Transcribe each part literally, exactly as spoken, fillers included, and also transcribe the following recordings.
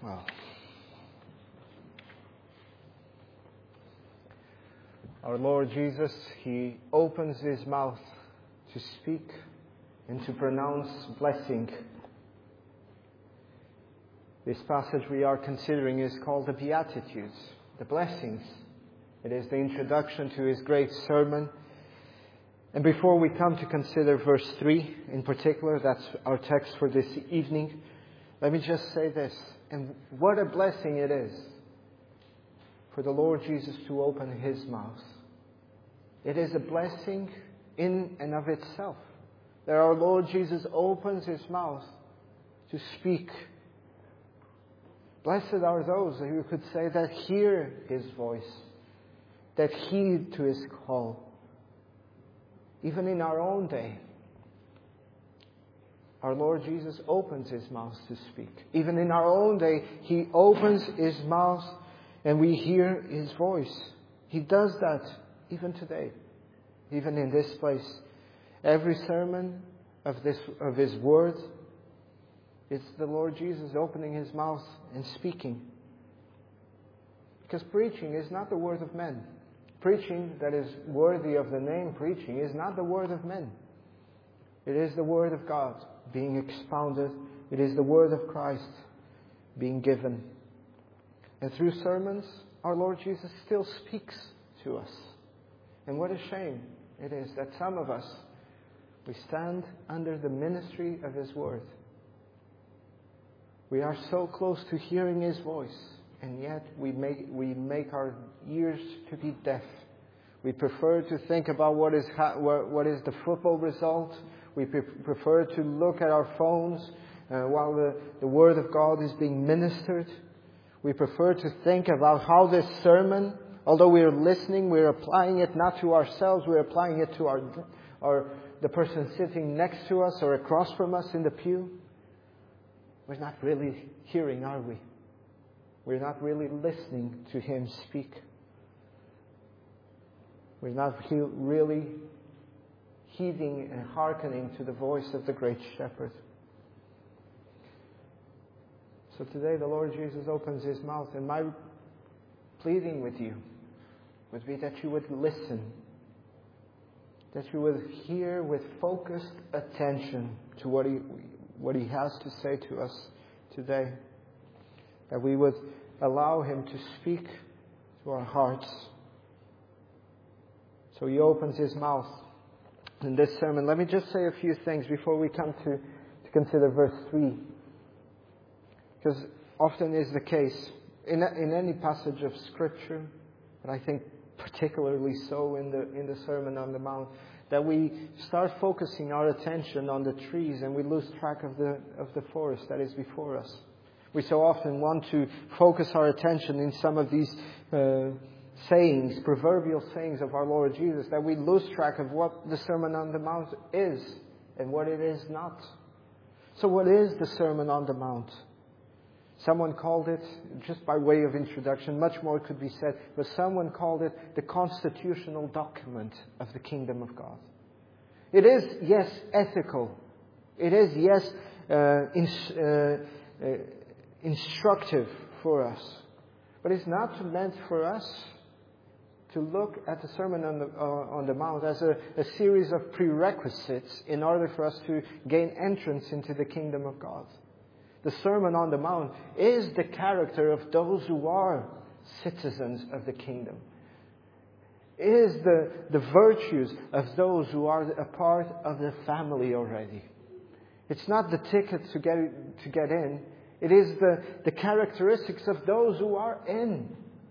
Well, our Lord Jesus, He opens His mouth to speak and to pronounce blessing. This passage we are considering is called the Beatitudes, the blessings. It is the introduction to His great sermon. And before we come to consider verse three in particular, that's our text for this evening, let me just say this. And what a blessing it is for the Lord Jesus to open His mouth. It is a blessing in and of itself, that our Lord Jesus opens His mouth to speak. Blessed are those who could say that hear His voice, that heed to His call. Even in our own day, our Lord Jesus opens His mouth to speak. Even in our own day, He opens His mouth and we hear His voice. He does that even today, even in this place. Every sermon of this of His Word, it's the Lord Jesus opening His mouth and speaking. Because preaching is not the word of men. Preaching that is worthy of the name preaching is not the word of men. It is the word of God being expounded. It is the word of Christ being given. And through sermons, our Lord Jesus still speaks to us. And what a shame it is that some of us, we stand under the ministry of His word. We are so close to hearing His voice, and yet we make we make our ears to be deaf. We prefer to think about what is ha- what is the football result. We pre- prefer to look at our phones uh, while the, the Word of God is being ministered. We prefer to think about how this sermon, although we are listening, we are applying it not to ourselves, we are applying it to our our the person sitting next to us or across from us in the pew. We're not really hearing, are we? We're not really listening to Him speak. We're not he- really heeding and hearkening to the voice of the great shepherd. So today the Lord Jesus opens His mouth, and my pleading with you would be that you would listen, that you would hear with focused attention to what He what He has to say to us today. That we would allow Him to speak to our hearts. So He opens His mouth in this sermon. Let me just say a few things before we come to, to consider verse three. Because often is the case in, in any passage of Scripture, but I think particularly so in the in the Sermon on the Mount, that we start focusing our attention on the trees and we lose track of the of the forest that is before us. We so often want to focus our attention in some of these uh, sayings, proverbial sayings of our Lord Jesus, that we lose track of what the Sermon on the Mount is and what it is not. So what is the Sermon on the Mount? Someone called it, just by way of introduction, much more could be said, but someone called it the constitutional document of the kingdom of God. It is, yes, ethical. It is, yes, uh, ins- uh, uh, instructive for us. But it's not meant for us to look at the Sermon on the, uh, on the Mount as a, a series of prerequisites in order for us to gain entrance into the kingdom of God. The Sermon on the Mount is the character of those who are citizens of the kingdom. It is the, the virtues of those who are a part of the family already. It's not the ticket to get to get in. It is the, the characteristics of those who are in.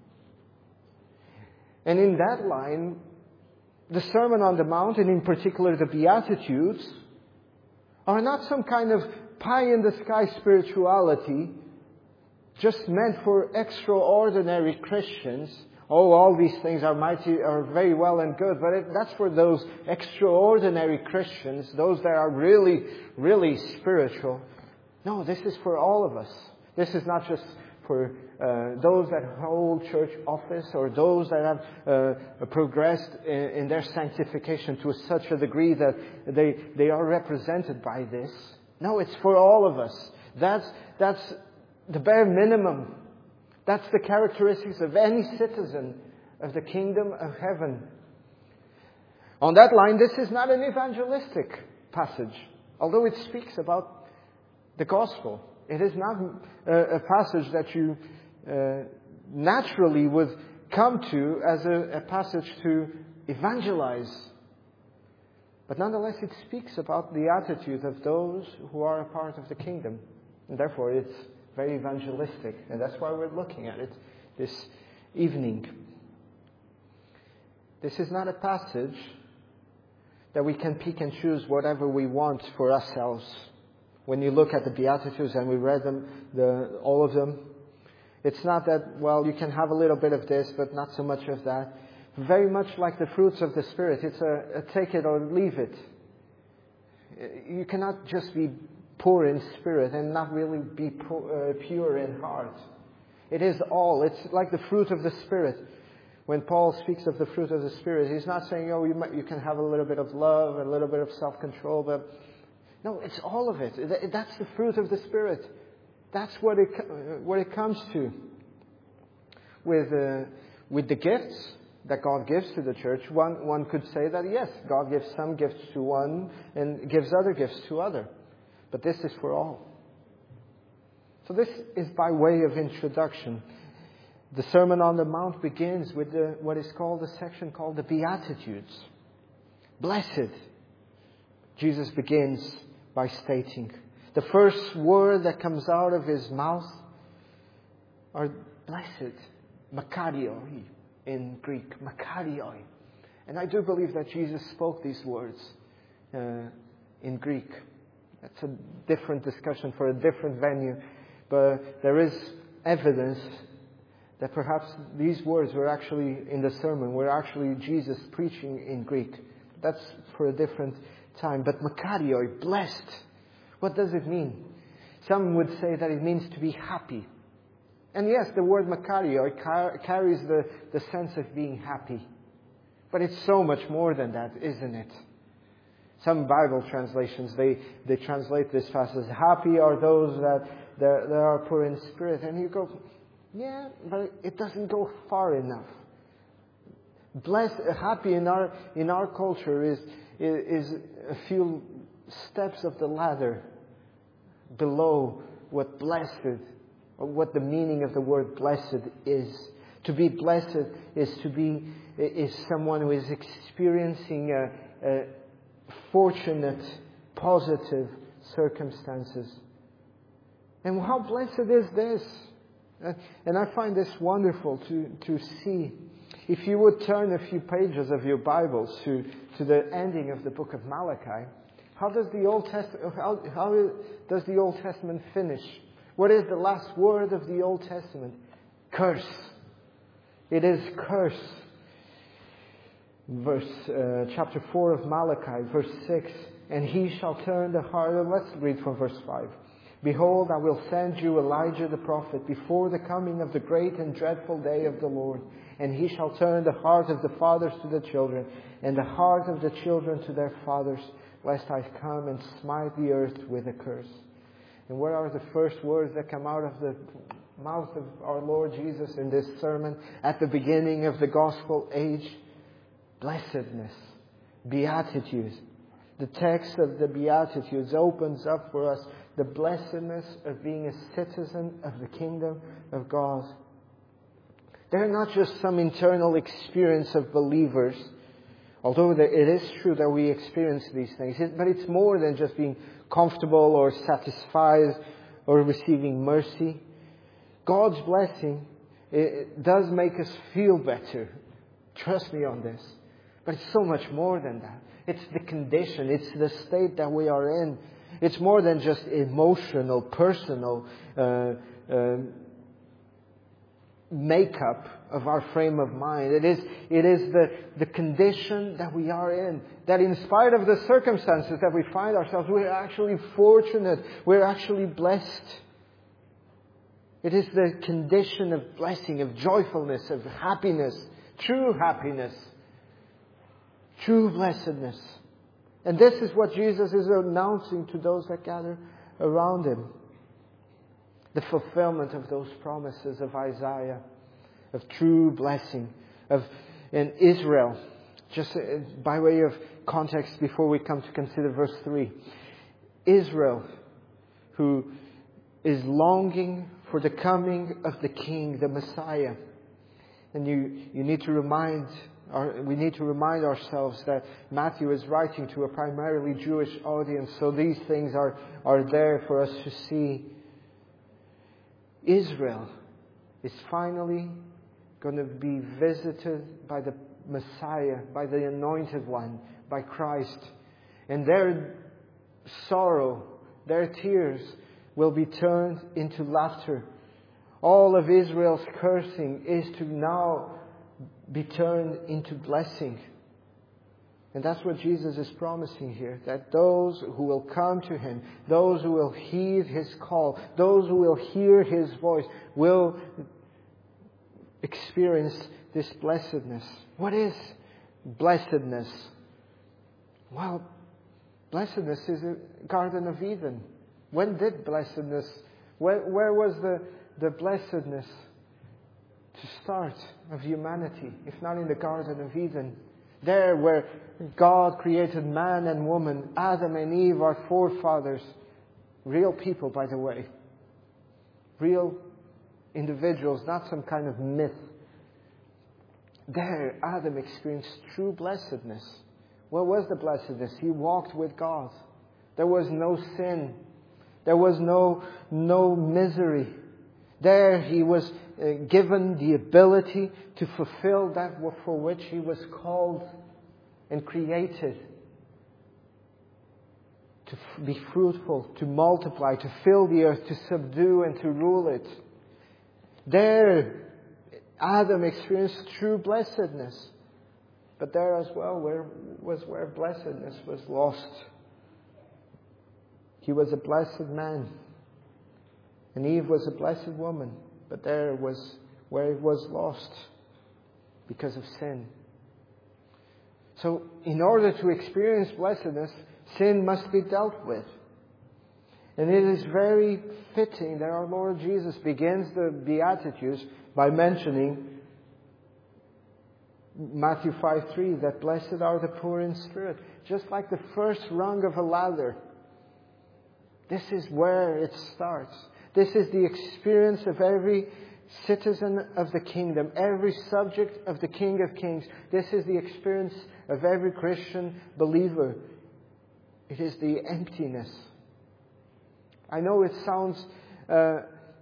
And in that line, the Sermon on the Mount, and in particular the Beatitudes, are not some kind of pie-in-the-sky spirituality just meant for extraordinary Christians. Oh, all these things are mighty, are very well and good, but it, that's for those extraordinary Christians, those that are really, really spiritual. No, this is for all of us. This is not just for uh, those that hold church office or those that have uh, progressed in, in their sanctification to such a degree that they, they are represented by this. No, it's for all of us. That's, that's the bare minimum. That's the characteristics of any citizen of the kingdom of heaven. On that line, this is not an evangelistic passage, although it speaks about the gospel. It is not a, a passage that you uh, naturally would come to as a, a passage to evangelize. But nonetheless, it speaks about the attitude of those who are a part of the kingdom. And therefore, it's very evangelistic. And that's why we're looking at it this evening. This is not a passage that we can pick and choose whatever we want for ourselves. When you look at the Beatitudes, and we read them, the, all of them, it's not that, well, you can have a little bit of this, but not so much of that. Very much like the fruits of the Spirit. It's a, a take it or leave it. You cannot just be poor in spirit and not really be poor, uh, pure in heart. It is all. It's like the fruit of the Spirit. When Paul speaks of the fruit of the Spirit, he's not saying, oh, you, might, you can have a little bit of love, a little bit of self-control, but no, it's all of it. That's the fruit of the Spirit. That's what it, what it comes to. With, uh, with the gifts that God gives to the church, one, one could say that, yes, God gives some gifts to one and gives other gifts to other. But this is for all. So this is by way of introduction. The Sermon on the Mount begins with the, what is called a section called the Beatitudes. Blessed. Jesus begins by stating. The first word that comes out of his mouth are blessed. Makarioi in Greek. Makarioi. And I do believe that Jesus spoke these words uh, in Greek. That's a different discussion for a different venue. But there is evidence that perhaps these words were actually in the sermon, were actually Jesus preaching in Greek. That's for a different time. But makarioi, blessed. What does it mean? Some would say that it means to be happy. And yes, the word makarioi car- carries the, the sense of being happy. But it's so much more than that, isn't it? Some Bible translations, they, they translate this passage, happy are those that, that, that are poor in spirit. And you go, yeah, but it doesn't go far enough. Blessed, happy in our, in our culture is, is, is a few steps of the ladder below what blessed, or what the meaning of the word blessed is. To be blessed is to be, is someone who is experiencing a, a fortunate, positive circumstances. And how blessed is this? And I find this wonderful to, to see. If you would turn a few pages of your Bibles to, to the ending of the book of Malachi, how does the Old Testament, how, how does the Old Testament finish? What is the last word of the Old Testament? Curse. It is curse. Verse, uh, chapter four of Malachi, verse six. And he shall turn the heart. Let's read from verse five. Behold, I will send you Elijah the prophet before the coming of the great and dreadful day of the Lord. And he shall turn the heart of the fathers to the children, and the heart of the children to their fathers, lest I come and smite the earth with a curse. And what are the first words that come out of the mouth of our Lord Jesus in this sermon at the beginning of the gospel age? Blessedness, beatitudes. The text of the Beatitudes opens up for us the blessedness of being a citizen of the kingdom of God. They're not just some internal experience of believers, although it is true that we experience these things. But it's more than just being comfortable or satisfied or receiving mercy. God's blessing, it does make us feel better. Trust me on this. But it's so much more than that. It's the condition. It's the state that we are in. It's more than just emotional, personal uh, uh, makeup of our frame of mind. It is, it is the, the condition that we are in. That in spite of the circumstances that we find ourselves, we're actually fortunate. We're actually blessed. It is the condition of blessing, of joyfulness, of happiness, true happiness. True blessedness. And this is what Jesus is announcing to those that gather around Him. the fulfillment of those promises of Isaiah, of true blessing, of in Israel. Just by way of context before we come to consider verse three. Israel, who is longing for the coming of the King, the Messiah. And you, you need to remind, or we need to remind ourselves that Matthew is writing to a primarily Jewish audience, so these things are, are there for us to see. Israel is finally going to be visited by the Messiah, by the Anointed One, by Christ. And their sorrow, their tears will be turned into laughter. All of Israel's cursing is to now be turned into blessing. And that's what Jesus is promising here. That those who will come to Him, those who will heed His call, those who will hear His voice, will experience this blessedness. What is blessedness? Well, blessedness is the Garden of Eden. When did blessedness, where, where was the, the blessedness to start of humanity, if not in the Garden of Eden? There where God created man and woman, Adam and Eve, our forefathers, real people, by the way. Real individuals, not some kind of myth. There, Adam experienced true blessedness. What was the blessedness? He walked with God. There was no sin. There was no, no misery. There he was uh, given the ability to fulfill that for which he was called and created. To f- be fruitful, to multiply, to fill the earth, to subdue and to rule it. There Adam experienced true blessedness. But there as well where, was where blessedness was lost. He was a blessed man. And Eve was a blessed woman. But there was where it was lost because of sin. So in order to experience blessedness, sin must be dealt with. And it is very fitting that our Lord Jesus begins the Beatitudes by mentioning Matthew five three, that blessed are the poor in spirit. Just like the first rung of a ladder. This is where it starts. This is the experience of every citizen of the kingdom, every subject of the King of Kings. This is the experience of every Christian believer. It is the emptiness. I know it sounds uh,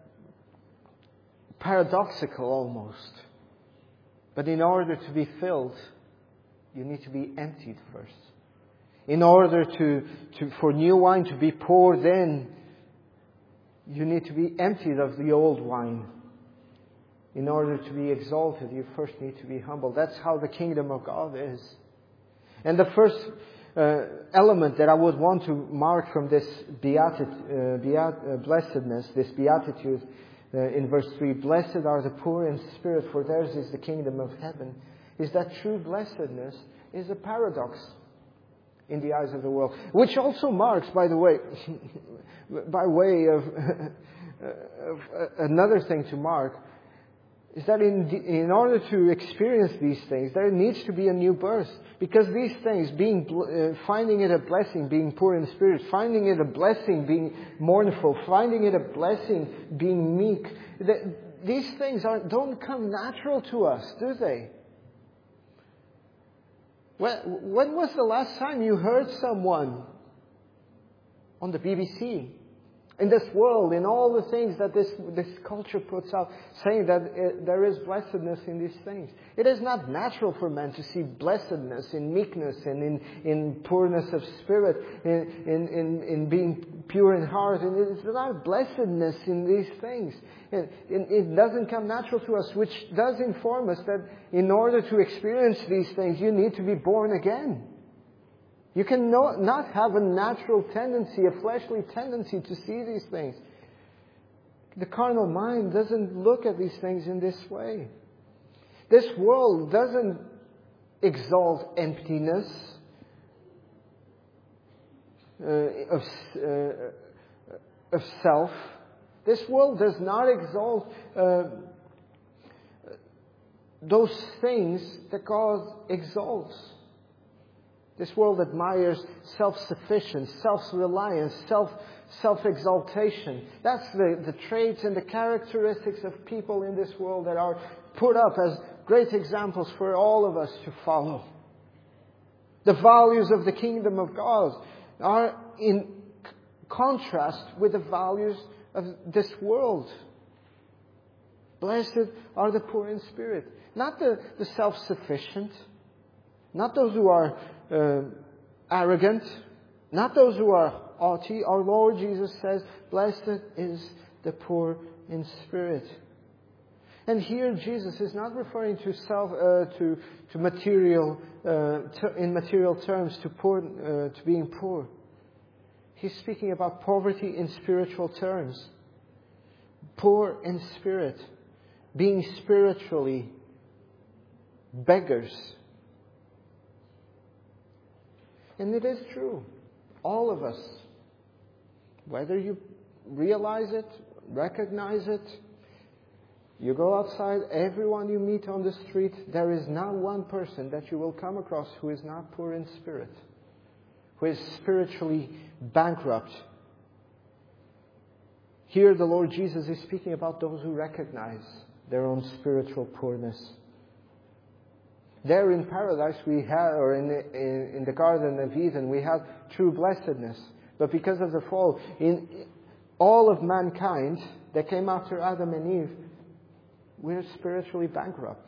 paradoxical almost. But in order to be filled, you need to be emptied first. In order to, to for new wine to be poured in, you need to be emptied of the old wine. In order to be exalted, you first need to be humble. That's how the kingdom of God is. And the first uh, element that I would want to mark from this beati- uh, beat- uh, blessedness, this beatitude, Uh, in verse three, blessed are the poor in spirit, for theirs is the kingdom of heaven, is that true blessedness is a paradox in the eyes of the world. Which also marks, by the way, by way of, of another thing to mark, is that in, in order to experience these things, there needs to be a new birth. Because these things, being uh, finding it a blessing, being poor in spirit, finding it a blessing, being mournful, finding it a blessing, being meek, the, these things aren't, don't come natural to us, do they? When, when was the last time you heard someone on the B B C, in this world, in all the things that this this culture puts out, saying that it, there is blessedness in these things? It is not natural for men to see blessedness in meekness and in, in poorness of spirit, in, in, in, in being pure in heart. And it is not blessedness in these things. It, it, it doesn't come natural to us, which does inform us that in order to experience these things, you need to be born again. You can no, not have a natural tendency, a fleshly tendency to see these things. The carnal mind doesn't look at these things in this way. This world doesn't exalt emptiness uh, of, uh, of self. This world does not exalt uh, those things that God exalts. This world admires self-sufficiency, self-reliance, self, self-exaltation. That's the, the traits and the characteristics of people in this world that are put up as great examples for all of us to follow. The values of the kingdom of God are in contrast with the values of this world. Blessed are the poor in spirit. Not the, the self-sufficient. Not those who are uh, arrogant. Not those who are haughty. Our Lord Jesus says, blessed is the poor in spirit. And here Jesus is not referring to self, uh, to to material, uh, to, in material terms, to poor, uh, to being poor. He's speaking about poverty in spiritual terms. Poor in spirit, being spiritually beggars. And it is true. All of us, whether you realize it, recognize it, you go outside, everyone you meet on the street, there is not one person that you will come across who is not poor in spirit, who is spiritually bankrupt. Here the Lord Jesus is speaking about those who recognize their own spiritual poorness. There in paradise we had, or in the, in, in the Garden of Eden, we had true blessedness. But because of the fall, in all of mankind that came after Adam and Eve, we're spiritually bankrupt.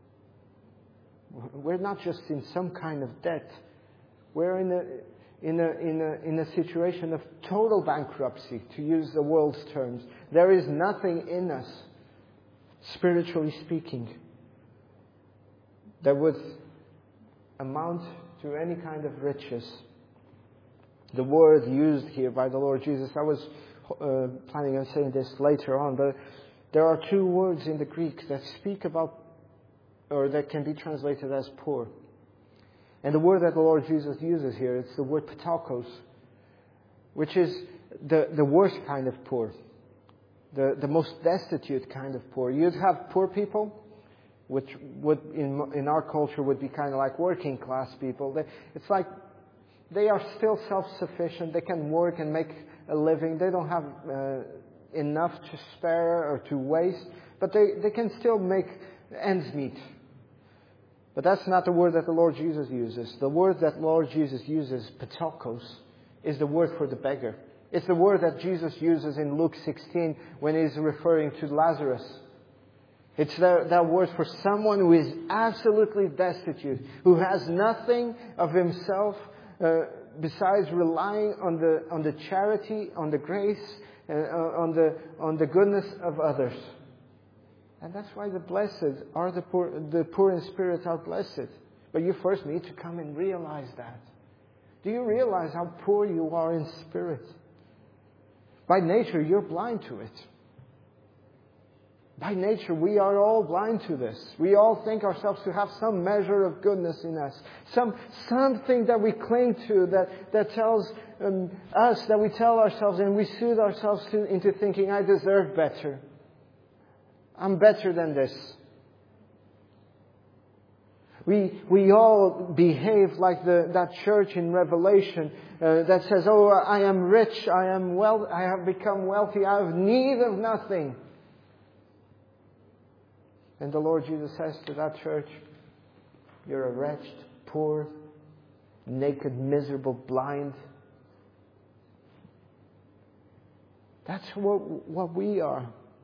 We're not just in some kind of debt. We're in a, in a, in a, in a situation of total bankruptcy, to use the world's terms. There is nothing in us, spiritually speaking, that would amount to any kind of riches. The word used here by the Lord Jesus, I was uh, planning on saying this later on, but there are two words in the Greek that speak about, or that can be translated as poor. And the word that the Lord Jesus uses here, it's the word ptochos, which is the, the worst kind of poor, the, the most destitute kind of poor. You'd have poor people, which would in in our culture would be kind of like working class people. They, it's like they are still self-sufficient. They can work and make a living. They don't have uh, enough to spare or to waste, but they, they can still make ends meet. But that's not the word that the Lord Jesus uses. The word that Lord Jesus uses, ptochos, is the word for the beggar. It's the word that Jesus uses in Luke sixteen when he's referring to Lazarus. It's that, that word for someone who is absolutely destitute, who has nothing of himself uh, besides relying on the on the charity, on the grace, uh, on the on the goodness of others. And that's why the blessed are the poor, the poor in spirit are blessed. But you first need to come and realize that. Do you realize how poor you are in spirit? By nature, you're blind to it. By nature, we are all blind to this. We all think ourselves to have some measure of goodness in us. Some something that we cling to that, that tells um, us, that we tell ourselves and we soothe ourselves to, into thinking, I deserve better. I'm better than this. We we all behave like the that church in Revelation uh, that says, oh, I am rich, I am well, I have become wealthy, I have need of nothing. And the Lord Jesus says to that church, you're a wretched, poor, naked, miserable, blind. That's what, what we are.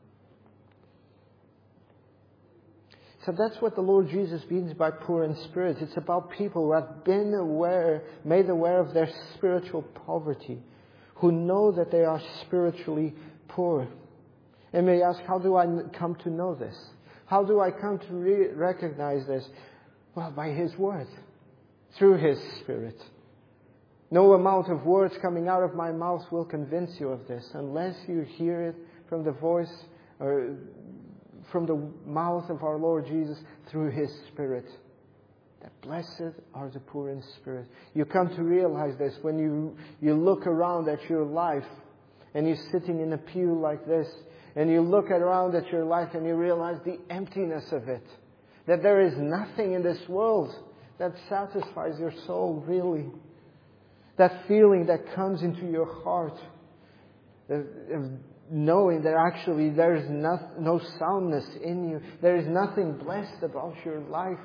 So that's what the Lord Jesus means by poor in spirit. It's about people who have been aware, made aware of their spiritual poverty, who know that they are spiritually poor. And may ask, how do I come to know this? How do I come to re- recognize this? Well, by His Word, through His Spirit. No amount of words coming out of my mouth will convince you of this unless you hear it from the voice or from the mouth of our Lord Jesus through His Spirit. That blessed are the poor in spirit. You come to realize this when you, you look around at your life and you're sitting in a pew like this, and you look around at your life and you realize the emptiness of it. That there is nothing in this world that satisfies your soul, really. That feeling that comes into your heart of knowing that actually there is no, no soundness in you. There is nothing blessed about your life.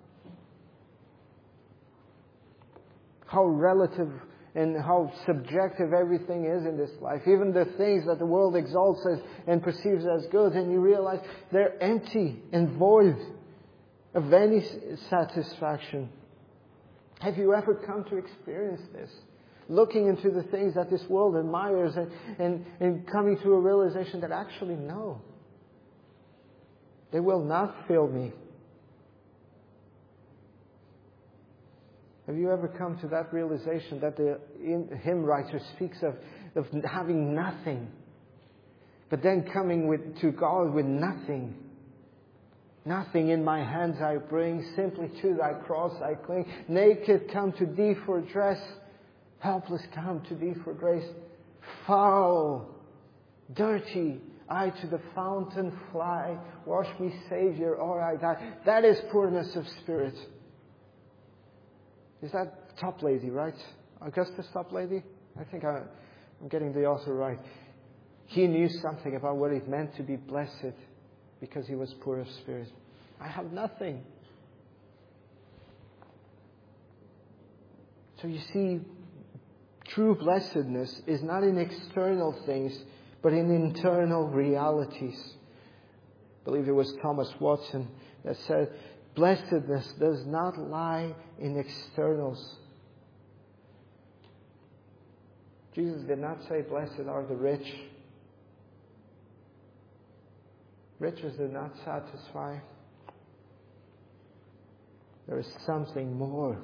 How relative and how subjective everything is in this life. Even the things that the world exalts as and perceives as good, and you realize they're empty and void of any satisfaction. Have you ever come to experience this? Looking into the things that this world admires and, and, and coming to a realization that actually no, they will not fill me. Have you ever come to that realization that the hymn writer speaks of, of having nothing, but then coming with, to God with nothing? Nothing in my hands I bring, simply to thy cross I cling. Naked come to thee for dress, helpless come to thee for grace. Foul, dirty, I to the fountain fly. Wash me, Saviour, or I die. That is poorness of spirit. Is that Toplady, right? Augustus Toplady? I think I, I'm getting the author right. He knew something about what it meant to be blessed because he was poor of spirit. I have nothing. So you see, true blessedness is not in external things, but in internal realities. I believe it was Thomas Watson that said, blessedness does not lie in externals. Jesus did not say, blessed are the rich. Riches do not satisfy. There is something more.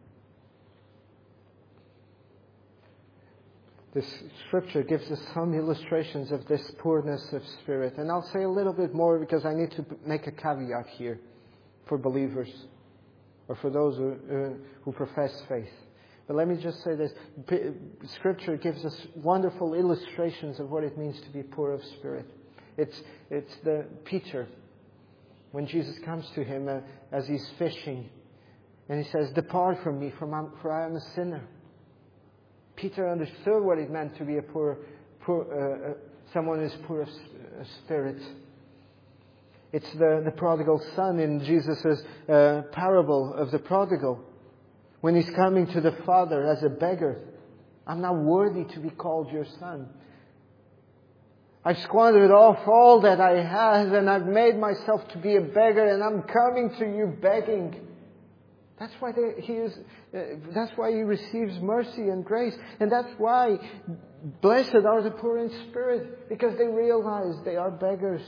This scripture gives us some illustrations of this poorness of spirit. And I'll say a little bit more because I need to make a caveat here for believers or for those who, uh, who profess faith. But let me just say this. Scripture gives us wonderful illustrations of what it means to be poor of spirit. It's, it's the Peter, when Jesus comes to him uh, as he's fishing, and he says, depart from me, for I am a sinner. Peter understood what it meant to be a poor, poor uh, uh, someone who is poor of uh, spirit. It's the, the prodigal son in Jesus' uh, parable of the prodigal. When he's coming to the father as a beggar, I'm not worthy to be called your son. I've squandered off all that I have, and I've made myself to be a beggar, and I'm coming to you begging. That's why they, he is. Uh, that's why he receives mercy and grace, and that's why blessed are the poor in spirit, because they realize they are beggars.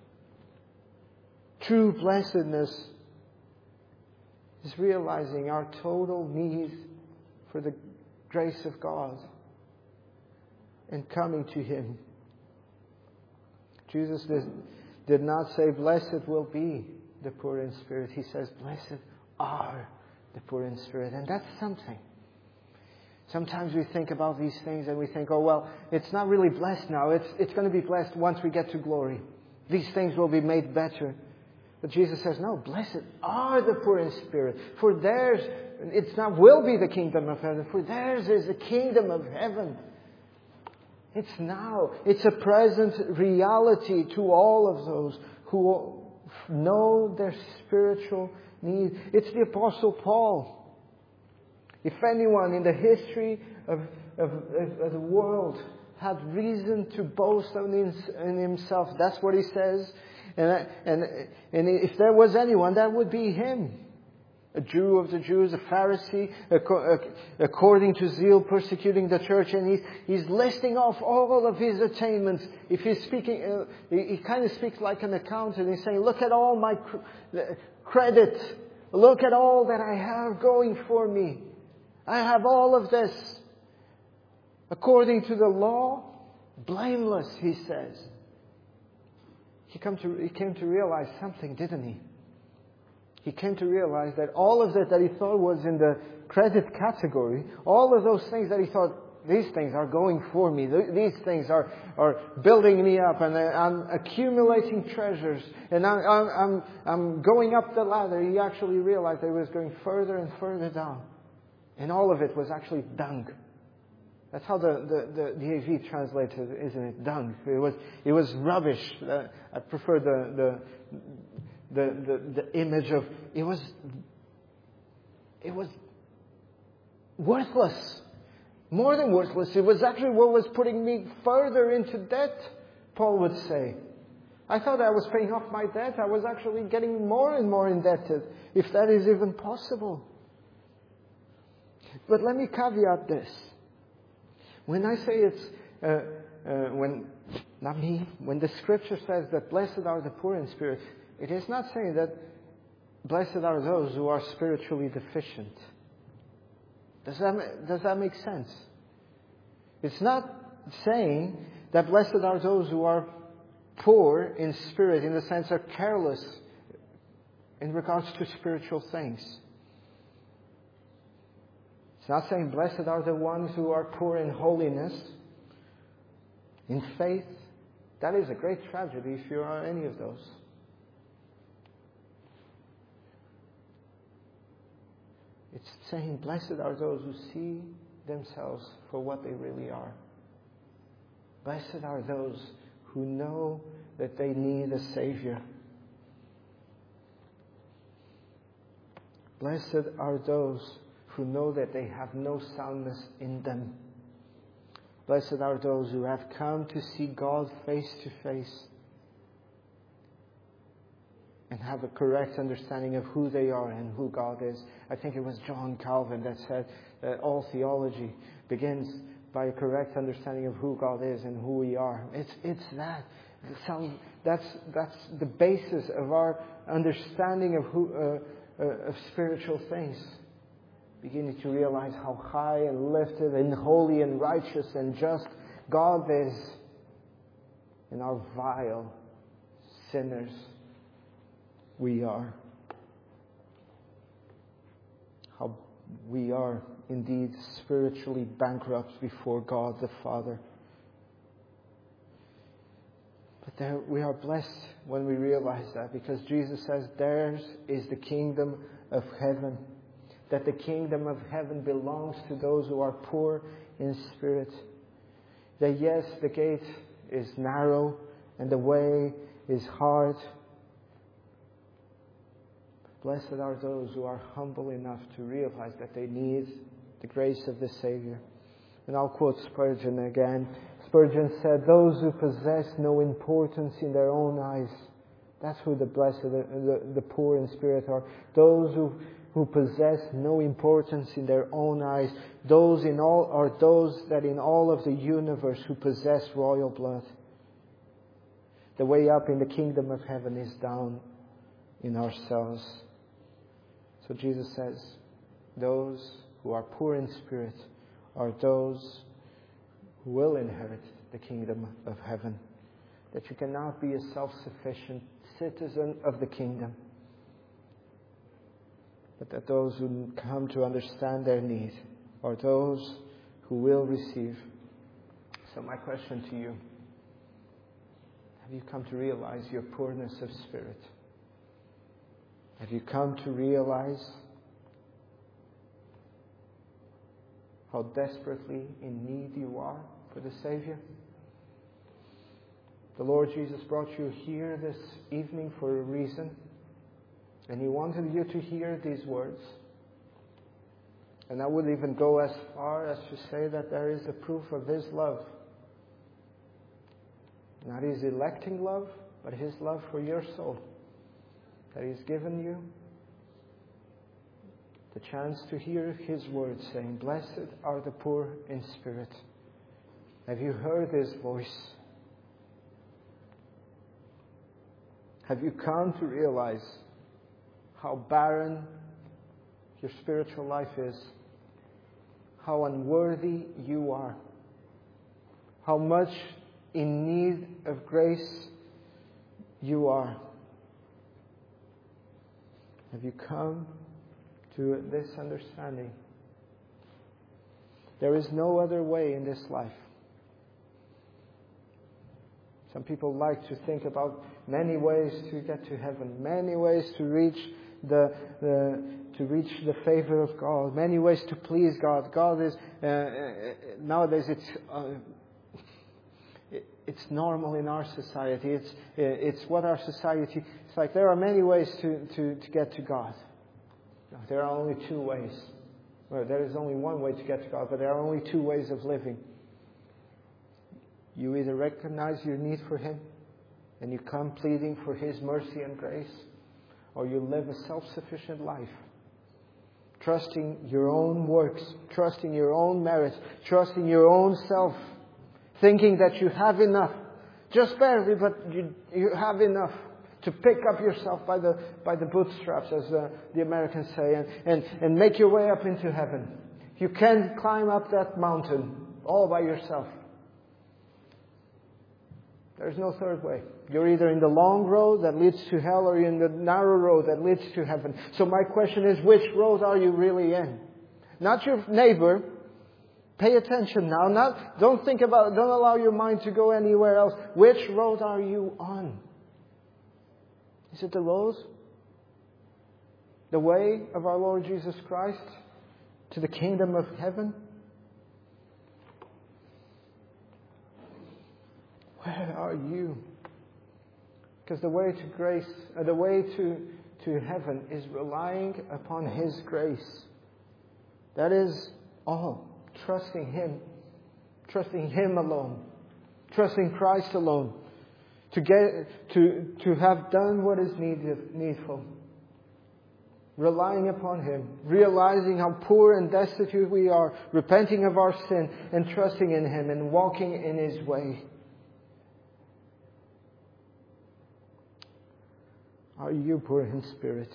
True blessedness is realizing our total need for the grace of God and coming to Him. Jesus did, did not say, blessed will be the poor in spirit. He says, blessed are the poor in spirit. And that's something. Sometimes we think about these things and we think, oh, well, it's not really blessed now. It's, it's going to be blessed once we get to glory. These things will be made better. But Jesus says, no, blessed are the poor in spirit. For theirs, it's not will be the kingdom of heaven. For theirs is the kingdom of heaven. It's now. It's a present reality to all of those who know their spiritual need. It's the Apostle Paul. If anyone in the history of, of, of the world had reason to boast in himself, that's what he says. And, and, and if there was anyone, that would be him. A Jew of the Jews, a Pharisee, according to zeal, persecuting the church. And he's, he's listing off all of his attainments. If he's speaking, uh, he, he kind of speaks like an accountant. He's saying, look at all my cr- credit. Look at all that I have going for me. I have all of this. According to the law, blameless, he says. He, come to, he came to realize something, didn't he? He came to realize that all of that that he thought was in the credit category, all of those things that he thought, These things are going for me. These things are, are building me up, and I'm accumulating treasures, and I'm, I'm, I'm, I'm going up the ladder. He actually realized that he was going further and further down. And all of it was actually dung. That's how the, the, the, the A V translated, isn't it? Dung. It was, it was rubbish. Uh, I prefer the, the, the, the, the image of, it was, it was worthless. More than worthless. It was actually what was putting me further into debt, Paul would say. I thought I was paying off my debt. I was actually getting more and more indebted, if that is even possible. But let me caveat this. When I say it's, uh, uh, when, not me, when the Scripture says that blessed are the poor in spirit, it is not saying that blessed are those who are spiritually deficient. Does that, does that make sense? It's not saying that blessed are those who are poor in spirit, in the sense are careless in regards to spiritual things. It's not saying blessed are the ones who are poor in holiness, in faith. That is a great tragedy if you are any of those. It's saying blessed are those who see themselves for what they really are. Blessed are those who know that they need a Savior. Blessed are those who know that they have no soundness in them. Blessed are those who have come to see God face to face and have a correct understanding of who they are and who God is. I think it was John Calvin that said that all theology begins by a correct understanding of who God is and who we are. It's it's that. That's that's the basis of our understanding of who uh, uh, of spiritual things. Beginning to realize how high and lifted and holy and righteous and just God is, and how vile sinners we are. How we are indeed spiritually bankrupt before God the Father. But there, we are blessed when we realize that, because Jesus says theirs is the kingdom of heaven. That the kingdom of heaven belongs to those who are poor in spirit. That yes, the gate is narrow and the way is hard. Blessed are those who are humble enough to realize that they need the grace of the Savior. And I'll quote Spurgeon again. Spurgeon said, "Those who possess no importance in their own eyes." That's who the blessed, the, the, the poor in spirit are. Those who who possess no importance in their own eyes. Those in all are those that in all of the universe who possess royal blood. The way up in the kingdom of heaven is down in ourselves. So Jesus says, those who are poor in spirit are those who will inherit the kingdom of heaven. That you cannot be a self-sufficient citizen of the kingdom, but that those who come to understand their need are those who will receive. So my question to you, have you come to realize your poorness of spirit? Have you come to realize how desperately in need you are for the Savior? The Lord Jesus brought you here this evening for a reason. And He wanted you to hear these words. And I would even go as far as to say that there is a proof of His love. Not His electing love, but His love for your soul. That He's given you the chance to hear His words saying, blessed are the poor in spirit. Have you heard His voice? Have you come to realize how barren your spiritual life is, how unworthy you are, how much in need of grace you are? Have you come to this understanding? There is no other way in this life. Some people like to think about many ways to get to heaven, many ways to reach the, the to reach the favor of God, many ways to please God. God is uh, nowadays it's uh, it, it's normal in our society. It's it's what our society. It's like there are many ways to to, to get to God. No, there are only two ways. Well, there is only one way to get to God, but there are only two ways of living. You either recognize your need for Him and you come pleading for His mercy and grace, or you live a self-sufficient life, trusting your own works, trusting your own merits, trusting your own self, thinking that you have enough, just barely, but you, you have enough to pick up yourself by the by the bootstraps, as the, the Americans say, and, and, and make your way up into heaven. You can't climb up that mountain all by yourself. There's no third way. You're either in the long road that leads to hell, or you're in the narrow road that leads to heaven. So my question is, which road are you really in? Not your neighbor. Pay attention now. Not, don't think about, don't allow your mind to go anywhere else. Which road are you on? Is it the road? The way of our Lord Jesus Christ to the kingdom of heaven? Where are you? Because the way to grace, uh, the way to, to heaven is relying upon His grace. That is all. Trusting Him. Trusting Him alone. Trusting Christ alone. To get to to have done what is needed, needful. Relying upon Him. Realizing how poor and destitute we are. Repenting of our sin and trusting in Him and walking in His way. Are you poor in spirit?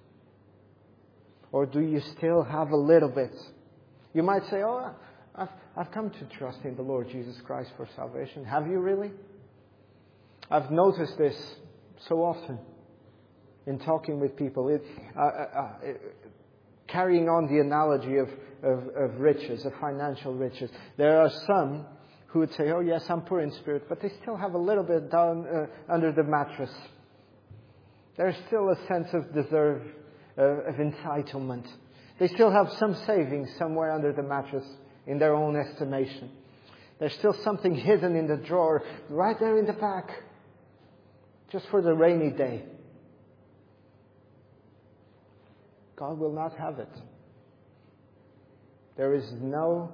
Or do you still have a little bit? You might say, oh, I've, I've come to trust in the Lord Jesus Christ for salvation. Have you really? I've noticed this so often in talking with people. It, uh, uh, it, carrying on the analogy of, of, of riches, of financial riches. There are some who would say, oh yes, I'm poor in spirit, but they still have a little bit down uh, under the mattress. There's still a sense of deserve, uh, of entitlement. They still have some savings somewhere under the mattress in their own estimation. There's still something hidden in the drawer, right there in the back, just for the rainy day. God will not have it. There is no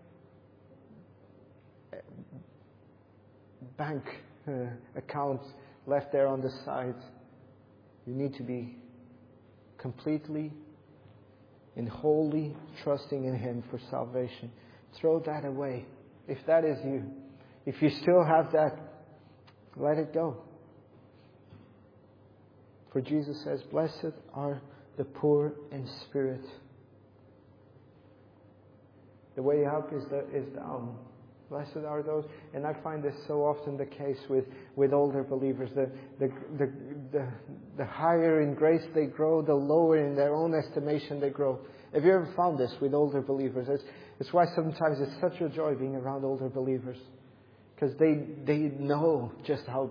bank uh, account left there on the side. You need to be completely and wholly trusting in Him for salvation. Throw that away. If that is you, if you still have that, let it go. For Jesus says, blessed are the poor in spirit. The way up is, the, is down. Blessed are those. And I find this so often the case with, with older believers. The, the, the, the, the higher in grace they grow, the lower in their own estimation they grow. Have you ever found this with older believers? It's, it's why sometimes it's such a joy being around older believers. Because they, they know just how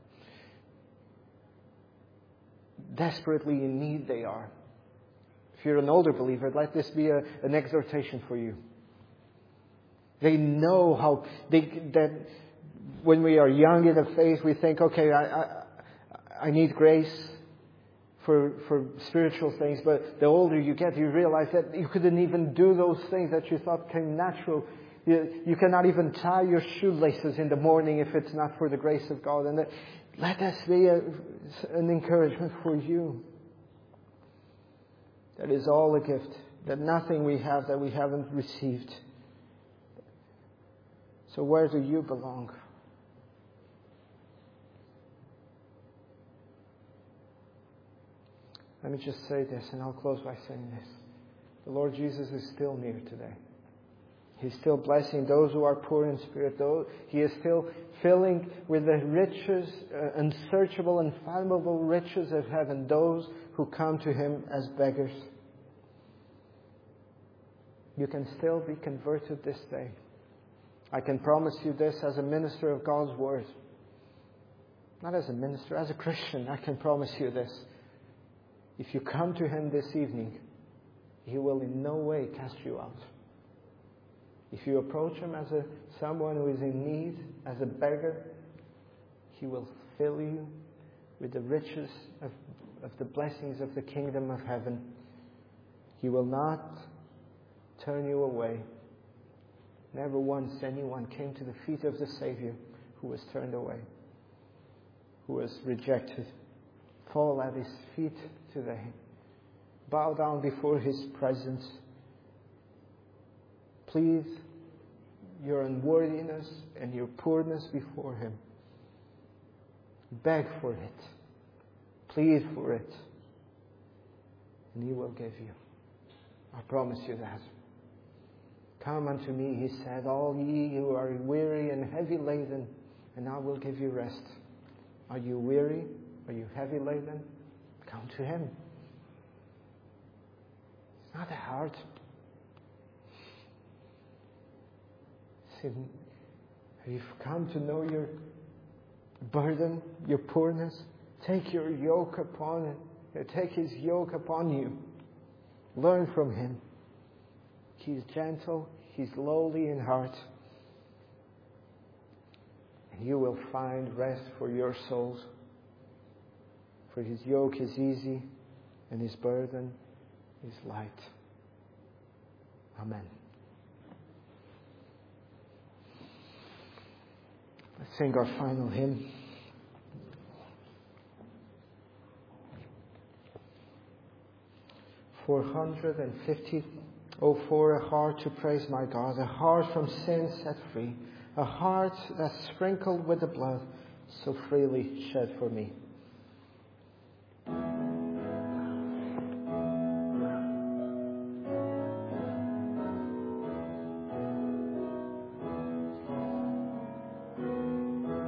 desperately in need they are. If you're an older believer, let this be a, an exhortation for you. They know how they, that when we are young in the faith, we think, okay, I, I, I need grace for for spiritual things. But the older you get, you realize that you couldn't even do those things that you thought came natural. You, you cannot even tie your shoelaces in the morning if it's not for the grace of God. And that, let this be a, an encouragement for you. That is all a gift. That nothing we have that we haven't received. So where do you belong? Let me just say this, and I'll close by saying this. The Lord Jesus is still near today. He's still blessing those who are poor in spirit. Though He is still filling with the riches, uh, unsearchable, unfathomable riches of heaven, those who come to Him as beggars. you can still be converted this day. I can promise you this as a minister of God's Word. Not as a minister, as a Christian, I can promise you this. If you come to Him this evening, He will in no way cast you out. If you approach Him as a someone who is in need, as a beggar, He will fill you with the riches of, of the blessings of the kingdom of heaven. He will not turn you away. Never once anyone came to the feet of the Savior who was turned away, who was rejected. Fall at His feet today. Bow down before His presence. Plead your unworthiness and your poorness before Him. Beg for it. Plead for it. And He will give you. I promise you that. Come unto me, He said, all ye who are weary and heavy laden, and I will give you rest. Are you weary? Are you heavy laden? Come to Him. It's not hard. Have you come to know your burden, your poorness? Take your yoke upon it. Take His yoke upon you. Learn from Him. He's gentle. He's lowly in heart. And you will find rest for your souls. For His yoke is easy and His burden is light. Amen. Let's sing our final hymn. four hundred fifty. Oh, for a heart to praise my God, a heart from sin set free, a heart that's sprinkled with the blood so freely shed for me.